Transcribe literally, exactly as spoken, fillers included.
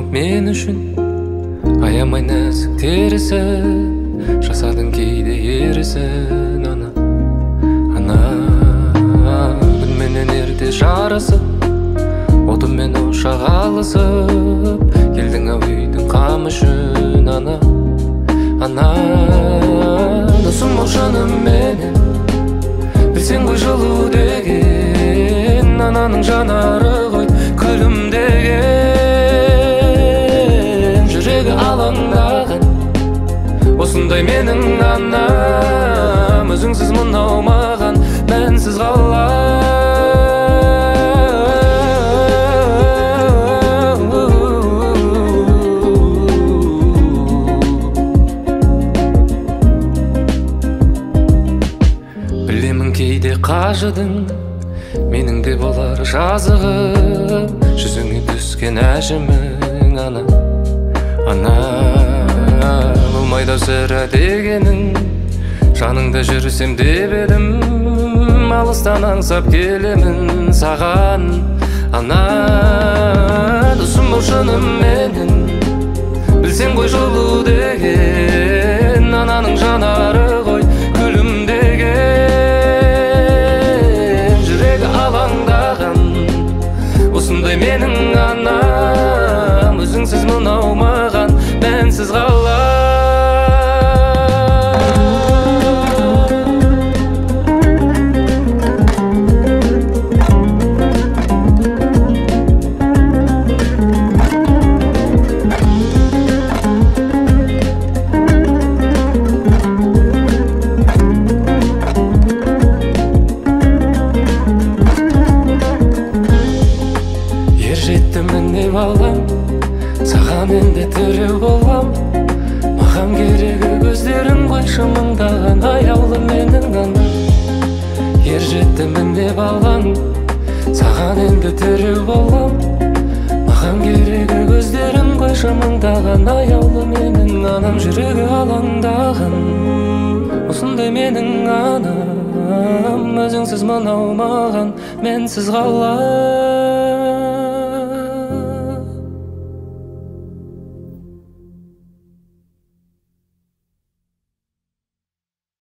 мен үшін, аямай нәзік терісін, жасадың кейде ерісін. Ана, ана, күнменен ерте жарысып, отымен ошақ алысып, келдің ау үйдің қам үшін. Ана, ана, досым бол жаным менің, білсең ғой жылу деген, ананың жанары ғой күлімдеген. Жүрегі алаңдаған, осындай менің анам, өзіңсіз мынау маған мәнсіз қалар. Білемін кейде қажыдың, менің де болар жазығым, жүзіңе түскен әжімің. Ана, ана, болмайды сірә дегенің, жаныңда жүрсем деп едім, алыстан аңсап келемін саған. Ана, досым бол шыным менің, білсең ғой жылу деген, ананың жанары ғой күлімдеген. Жүрегі алаңдаған, осындай менің анам, өзіңсіз мынау маған мәнсіз қалар. Жеттімін деп алам, саған енді тіреу болам. Маған керегі көздерің ғой шымыңдаған, аяулы менің анам. Ер жеттімін деп алам, саған енді тіреу болам. Маған керегі көздерің ғой шымыңдаған, аяулы менің анам. Жүрегі алаңдаған, осындай менің анам, өзіңсіз мынау маған мәнсіз қалар.